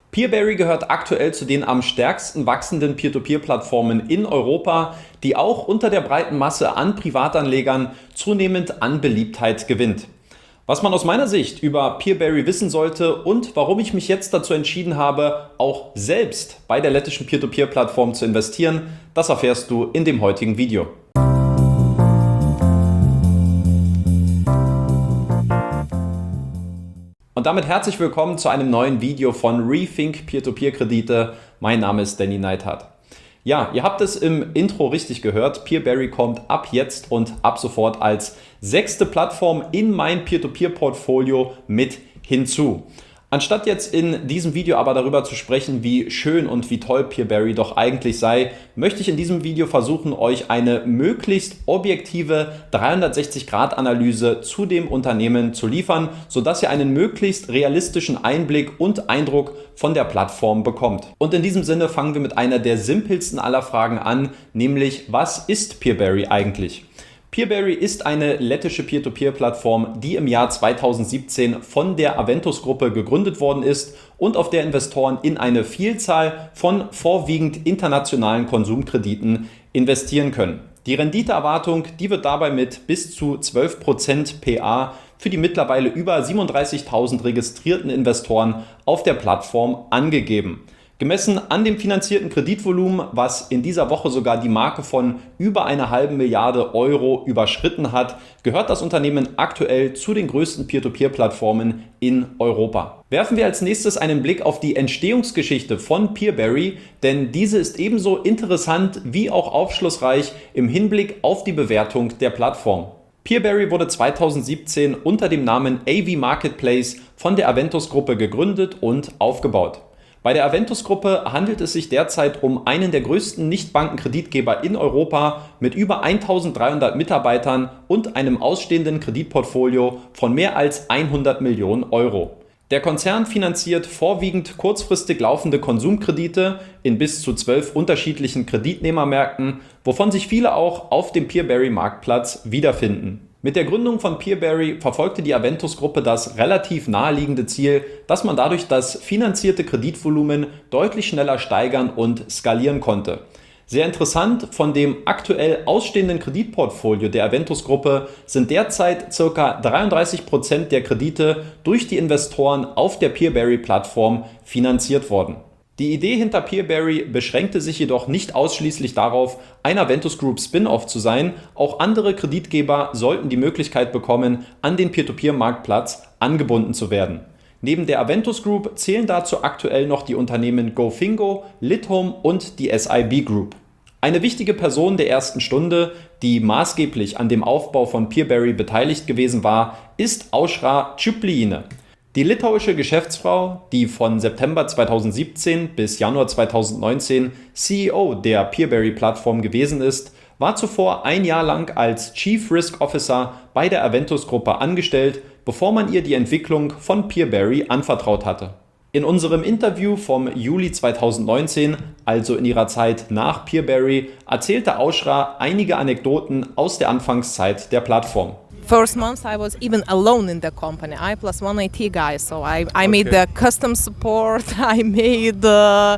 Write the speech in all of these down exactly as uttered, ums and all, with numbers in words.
Peerberry gehört aktuell zu den am stärksten wachsenden Peer-to-Peer-Plattformen in Europa, die auch unter der breiten Masse an Privatanlegern zunehmend an Beliebtheit gewinnt. Was man aus meiner Sicht über Peerberry wissen sollte und warum ich mich jetzt dazu entschieden habe, auch selbst bei der lettischen Peer-to-Peer-Plattform zu investieren, das erfährst du in dem heutigen Video. Und damit herzlich willkommen zu einem neuen Video von Rethink Peer-to-Peer-Kredite. Mein Name ist Danny Neithardt. Ja, ihr habt es im Intro richtig gehört. Peerberry kommt ab jetzt und ab sofort als sechste Plattform in mein Peer-to-Peer-Portfolio mit hinzu. Anstatt jetzt in diesem Video aber darüber zu sprechen, wie schön und wie toll Peerberry doch eigentlich sei, möchte ich in diesem Video versuchen, euch eine möglichst objektive dreihundertsechzig Grad Analyse zu dem Unternehmen zu liefern, sodass ihr einen möglichst realistischen Einblick und Eindruck von der Plattform bekommt. Und in diesem Sinne fangen wir mit einer der simpelsten aller Fragen an, nämlich was ist Peerberry eigentlich? Peerberry ist eine lettische Peer-to-Peer-Plattform, die im Jahr zweitausendsiebzehn von der Aventus-Gruppe gegründet worden ist und auf der Investoren in eine Vielzahl von vorwiegend internationalen Konsumkrediten investieren können. Die Renditeerwartung, die wird dabei mit bis zu zwölf Prozent P A für die mittlerweile über siebenunddreißigtausend registrierten Investoren auf der Plattform angegeben. Gemessen an dem finanzierten Kreditvolumen, was in dieser Woche sogar die Marke von über einer halben Milliarde Euro überschritten hat, gehört das Unternehmen aktuell zu den größten Peer-to-Peer-Plattformen in Europa. Werfen wir als nächstes einen Blick auf die Entstehungsgeschichte von Peerberry, denn diese ist ebenso interessant wie auch aufschlussreich im Hinblick auf die Bewertung der Plattform. Peerberry wurde zweitausendsiebzehn unter dem Namen A V Marketplace von der Aventus-Gruppe gegründet und aufgebaut. Bei der Aventus-Gruppe handelt es sich derzeit um einen der größten Nichtbankenkreditgeber in Europa mit über eintausenddreihundert Mitarbeitern und einem ausstehenden Kreditportfolio von mehr als hundert Millionen Euro. Der Konzern finanziert vorwiegend kurzfristig laufende Konsumkredite in bis zu zwölf unterschiedlichen Kreditnehmermärkten, wovon sich viele auch auf dem Peerberry-Marktplatz wiederfinden. Mit der Gründung von Peerberry verfolgte die Aventus-Gruppe das relativ naheliegende Ziel, dass man dadurch das finanzierte Kreditvolumen deutlich schneller steigern und skalieren konnte. Sehr interessant, von dem aktuell ausstehenden Kreditportfolio der Aventus-Gruppe sind derzeit ca. dreiunddreißig Prozent der Kredite durch die Investoren auf der Peerberry-Plattform finanziert worden. Die Idee hinter Peerberry beschränkte sich jedoch nicht ausschließlich darauf, ein Aventus Group Spin-off zu sein. Auch andere Kreditgeber sollten die Möglichkeit bekommen, an den Peer-to-Peer-Marktplatz angebunden zu werden. Neben der Aventus Group zählen dazu aktuell noch die Unternehmen GoFingo, Lithum und die S I B Group. Eine wichtige Person der ersten Stunde, die maßgeblich an dem Aufbau von Peerberry beteiligt gewesen war, ist Aušra Čiuplienė. Die litauische Geschäftsfrau, die von September zweitausendsiebzehn bis Januar zweitausendneunzehn C E O der Peerberry-Plattform gewesen ist, war zuvor ein Jahr lang als Chief Risk Officer bei der Aventus-Gruppe angestellt, bevor man ihr die Entwicklung von Peerberry anvertraut hatte. In unserem Interview vom Juli zweitausendneunzehn, also in ihrer Zeit nach Peerberry, erzählte Aušra einige Anekdoten aus der Anfangszeit der Plattform. First month I was even alone in the company, I plus one I T guy, so I, I made the custom support, I made the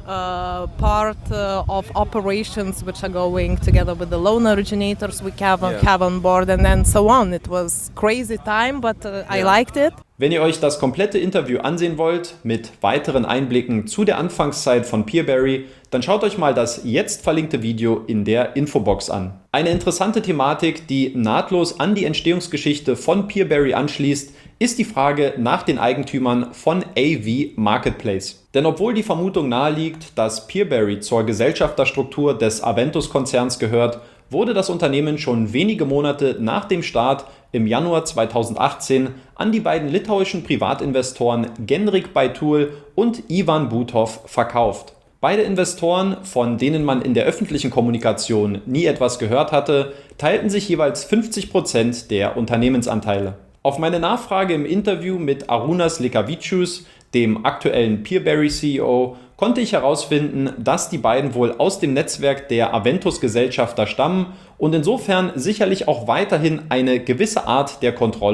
uh, part uh, of operations which are going together with the loan originators we have, yeah. have on board and then so on. It was crazy time, but uh, I yeah. liked it. Wenn ihr euch das komplette Interview ansehen wollt, mit weiteren Einblicken zu der Anfangszeit von Peerberry, dann schaut euch mal das jetzt verlinkte Video in der Infobox an. Eine interessante Thematik, die nahtlos an die Entstehungsgeschichte von Peerberry anschließt, ist die Frage nach den Eigentümern von A V Marketplace. Denn obwohl die Vermutung naheliegt, dass Peerberry zur Gesellschafterstruktur des Aventus-Konzerns gehört, wurde das Unternehmen schon wenige Monate nach dem Start im Januar zweitausendachtzehn an die beiden litauischen Privatinvestoren Genrik Baitul und Ivan Butov verkauft. Beide Investoren, von denen man in der öffentlichen Kommunikation nie etwas gehört hatte, teilten sich jeweils fünfzig Prozent der Unternehmensanteile. Auf meine Nachfrage im Interview mit Arūnas Lekavičius, dem aktuellen Peerberry C E O, konnte ich herausfinden, dass die beiden wohl aus dem Netzwerk der Aventus-Gesellschafter stammen und insofern sicherlich auch weiterhin eine gewisse Art der Kontrolle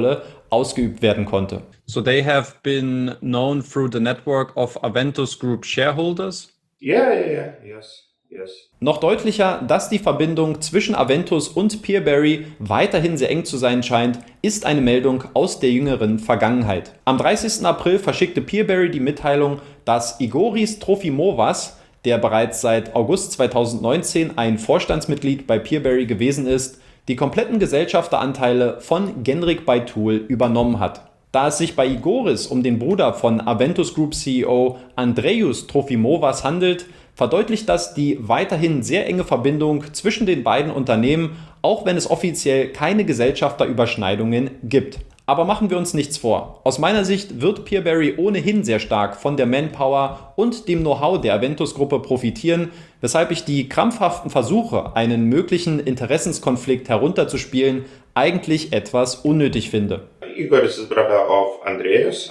ausgeübt werden konnte. So they have been known through the network of Aventus Group shareholders? Yeah, yeah, yeah, yes. Yes. Noch deutlicher, dass die Verbindung zwischen Aventus und PeerBerry weiterhin sehr eng zu sein scheint, ist eine Meldung aus der jüngeren Vergangenheit. Am dreißigsten April verschickte PeerBerry die Mitteilung, dass Igoris Trofimovas, der bereits seit August zweitausendneunzehn ein Vorstandsmitglied bei PeerBerry gewesen ist, die kompletten Gesellschafteranteile von Genrik Baitul übernommen hat. Da es sich bei Igoris um den Bruder von Aventus Group C E O Andreas Trofimovas handelt, verdeutlicht das die weiterhin sehr enge Verbindung zwischen den beiden Unternehmen, auch wenn es offiziell keine Gesellschafterüberschneidungen gibt. Aber machen wir uns nichts vor. Aus meiner Sicht wird PeerBerry ohnehin sehr stark von der Manpower und dem Know-how der Aventus-Gruppe profitieren, weshalb ich die krampfhaften Versuche, einen möglichen Interessenskonflikt herunterzuspielen, eigentlich etwas unnötig finde. Igor is the brother of Andreas,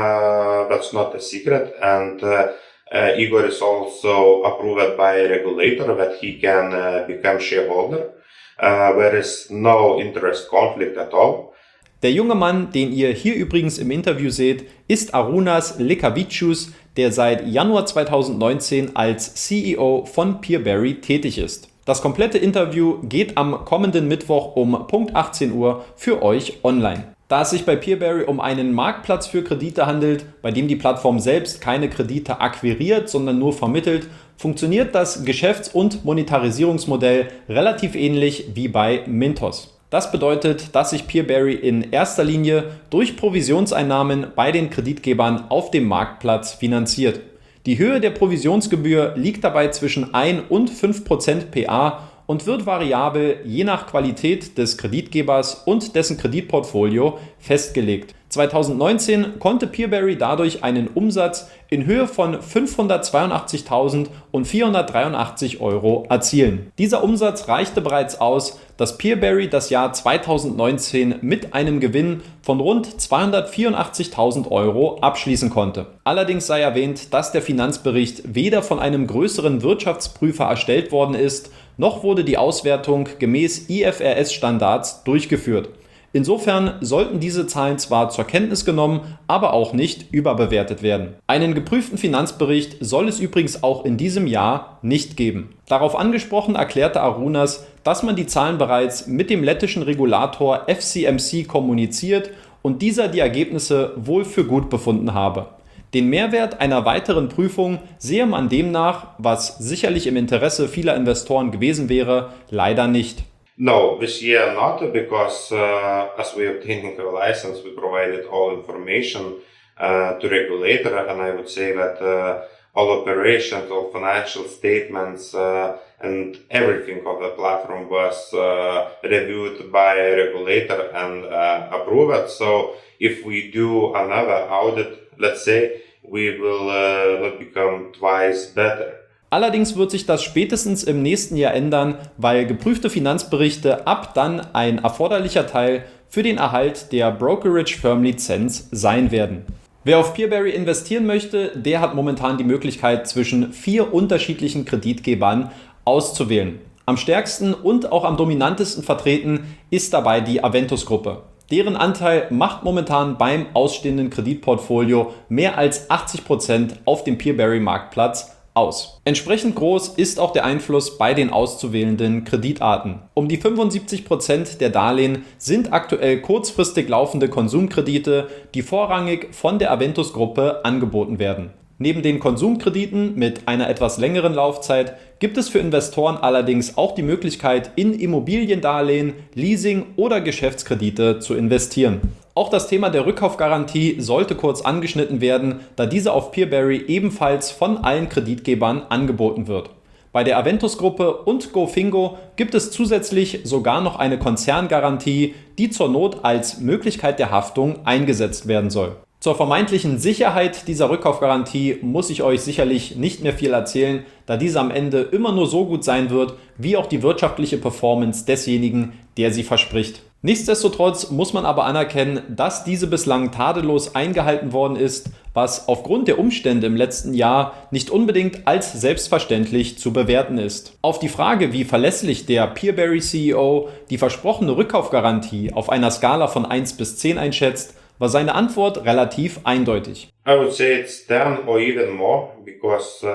uh, that's not a secret, and uh, uh, Igor is also approved by a regulator that he can uh, become shareholder. Uh, there is no interest conflict at all. Der junge Mann, den ihr hier übrigens im Interview seht, ist Arūnas Lekavičius, der seit Januar zweitausendneunzehn als C E O von PeerBerry tätig ist. Das komplette Interview geht am kommenden Mittwoch um Punkt achtzehn Uhr für euch online. Da es sich bei PeerBerry um einen Marktplatz für Kredite handelt, bei dem die Plattform selbst keine Kredite akquiriert, sondern nur vermittelt, funktioniert das Geschäfts- und Monetarisierungsmodell relativ ähnlich wie bei Mintos. Das bedeutet, dass sich PeerBerry in erster Linie durch Provisionseinnahmen bei den Kreditgebern auf dem Marktplatz finanziert. Die Höhe der Provisionsgebühr liegt dabei zwischen ein und fünf Prozent P A und wird variabel je nach Qualität des Kreditgebers und dessen Kreditportfolio festgelegt. zweitausendneunzehn konnte PeerBerry dadurch einen Umsatz in Höhe von fünfhundertzweiundachtzigtausendvierhundertdreiundachtzig Euro erzielen. Dieser Umsatz reichte bereits aus, dass PeerBerry das Jahr zweitausendneunzehn mit einem Gewinn von rund zweihundertvierundachtzigtausend Euro abschließen konnte. Allerdings sei erwähnt, dass der Finanzbericht weder von einem größeren Wirtschaftsprüfer erstellt worden ist, noch wurde die Auswertung gemäß I F R S-Standards durchgeführt. Insofern sollten diese Zahlen zwar zur Kenntnis genommen, aber auch nicht überbewertet werden. Einen geprüften Finanzbericht soll es übrigens auch in diesem Jahr nicht geben. Darauf angesprochen erklärte Arūnas, dass man die Zahlen bereits mit dem lettischen Regulator F C M C kommuniziert und dieser die Ergebnisse wohl für gut befunden habe. Den Mehrwert einer weiteren Prüfung sehe man demnach, was sicherlich im Interesse vieler Investoren gewesen wäre, leider nicht. No, this year not, because uh, as we obtained our license, we provided all information uh, to regulator, and I would say that uh, all operations, all financial statements, uh, and everything of the platform was uh, reviewed by a regulator and uh, approved. So if we do another audit, let's say, we will uh, not become twice better. Allerdings wird sich das spätestens im nächsten Jahr ändern, weil geprüfte Finanzberichte ab dann ein erforderlicher Teil für den Erhalt der Brokerage Firm Lizenz sein werden. Wer auf PeerBerry investieren möchte, der hat momentan die Möglichkeit, zwischen vier unterschiedlichen Kreditgebern auszuwählen. Am stärksten und auch am dominantesten vertreten ist dabei die Aventus-Gruppe. Deren Anteil macht momentan beim ausstehenden Kreditportfolio mehr als achtzig Prozent auf dem PeerBerry-Marktplatz aus. Entsprechend groß ist auch der Einfluss bei den auszuwählenden Kreditarten. Um die fünfundsiebzig Prozent der Darlehen sind aktuell kurzfristig laufende Konsumkredite, die vorrangig von der Aventus-Gruppe angeboten werden. Neben den Konsumkrediten mit einer etwas längeren Laufzeit gibt es für Investoren allerdings auch die Möglichkeit, in Immobiliendarlehen, Leasing oder Geschäftskredite zu investieren. Auch das Thema der Rückkaufgarantie sollte kurz angeschnitten werden, da diese auf PeerBerry ebenfalls von allen Kreditgebern angeboten wird. Bei der Aventus-Gruppe und GoFingo gibt es zusätzlich sogar noch eine Konzerngarantie, die zur Not als Möglichkeit der Haftung eingesetzt werden soll. Zur vermeintlichen Sicherheit dieser Rückkaufgarantie muss ich euch sicherlich nicht mehr viel erzählen, da diese am Ende immer nur so gut sein wird, wie auch die wirtschaftliche Performance desjenigen, der sie verspricht. Nichtsdestotrotz muss man aber anerkennen, dass diese bislang tadellos eingehalten worden ist, was aufgrund der Umstände im letzten Jahr nicht unbedingt als selbstverständlich zu bewerten ist. Auf die Frage, wie verlässlich der PeerBerry C E O die versprochene Rückkaufgarantie auf einer Skala von eins bis zehn einschätzt, war seine Antwort relativ eindeutig. I would say it's ten or even more because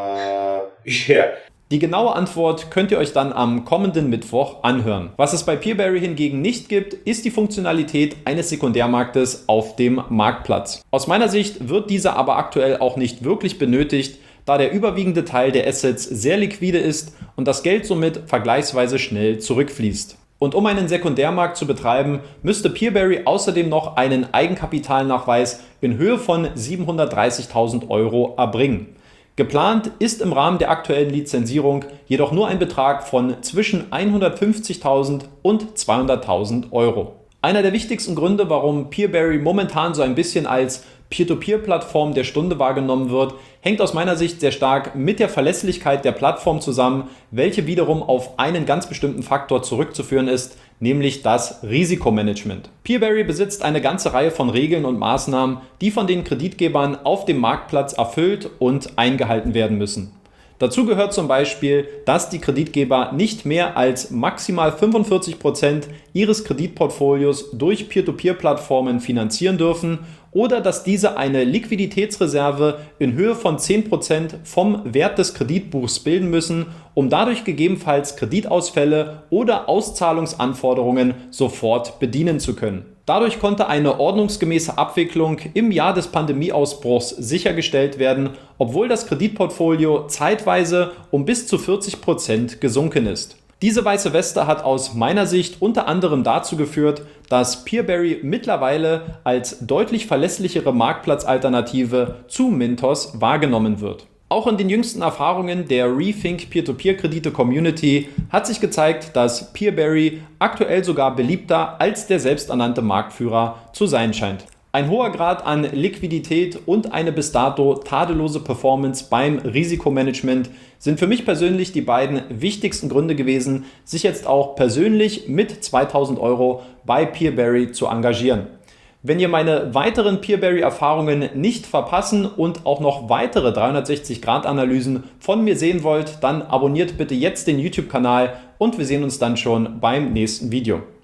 uh, yeah. Die genaue Antwort könnt ihr euch dann am kommenden Mittwoch anhören. Was es bei PeerBerry hingegen nicht gibt, ist die Funktionalität eines Sekundärmarktes auf dem Marktplatz. Aus meiner Sicht wird dieser aber aktuell auch nicht wirklich benötigt, da der überwiegende Teil der Assets sehr liquide ist und das Geld somit vergleichsweise schnell zurückfließt. Und um einen Sekundärmarkt zu betreiben, müsste PeerBerry außerdem noch einen Eigenkapitalnachweis in Höhe von siebenhundertdreißigtausend Euro erbringen. Geplant ist im Rahmen der aktuellen Lizenzierung jedoch nur ein Betrag von zwischen hundertfünfzigtausend und zweihunderttausend Euro. Einer der wichtigsten Gründe, warum PeerBerry momentan so ein bisschen als Peer-to-Peer-Plattform der Stunde wahrgenommen wird, hängt aus meiner Sicht sehr stark mit der Verlässlichkeit der Plattform zusammen, welche wiederum auf einen ganz bestimmten Faktor zurückzuführen ist, nämlich das Risikomanagement. PeerBerry besitzt eine ganze Reihe von Regeln und Maßnahmen, die von den Kreditgebern auf dem Marktplatz erfüllt und eingehalten werden müssen. Dazu gehört zum Beispiel, dass die Kreditgeber nicht mehr als maximal fünfundvierzig Prozent ihres Kreditportfolios durch Peer-to-Peer-Plattformen finanzieren dürfen oder dass diese eine Liquiditätsreserve in Höhe von zehn Prozent vom Wert des Kreditbuchs bilden müssen, um dadurch gegebenenfalls Kreditausfälle oder Auszahlungsanforderungen sofort bedienen zu können. Dadurch konnte eine ordnungsgemäße Abwicklung im Jahr des Pandemieausbruchs sichergestellt werden, obwohl das Kreditportfolio zeitweise um bis zu vierzig Prozent gesunken ist. Diese weiße Weste hat aus meiner Sicht unter anderem dazu geführt, dass PeerBerry mittlerweile als deutlich verlässlichere Marktplatzalternative zu Mintos wahrgenommen wird. Auch in den jüngsten Erfahrungen der Rethink Peer-to-Peer-Kredite-Community hat sich gezeigt, dass PeerBerry aktuell sogar beliebter als der selbsternannte Marktführer zu sein scheint. Ein hoher Grad an Liquidität und eine bis dato tadellose Performance beim Risikomanagement sind für mich persönlich die beiden wichtigsten Gründe gewesen, sich jetzt auch persönlich mit zweitausend Euro bei PeerBerry zu engagieren. Wenn ihr meine weiteren PeerBerry-Erfahrungen nicht verpassen und auch noch weitere dreihundertsechzig Grad Analysen von mir sehen wollt, dann abonniert bitte jetzt den YouTube-Kanal und wir sehen uns dann schon beim nächsten Video.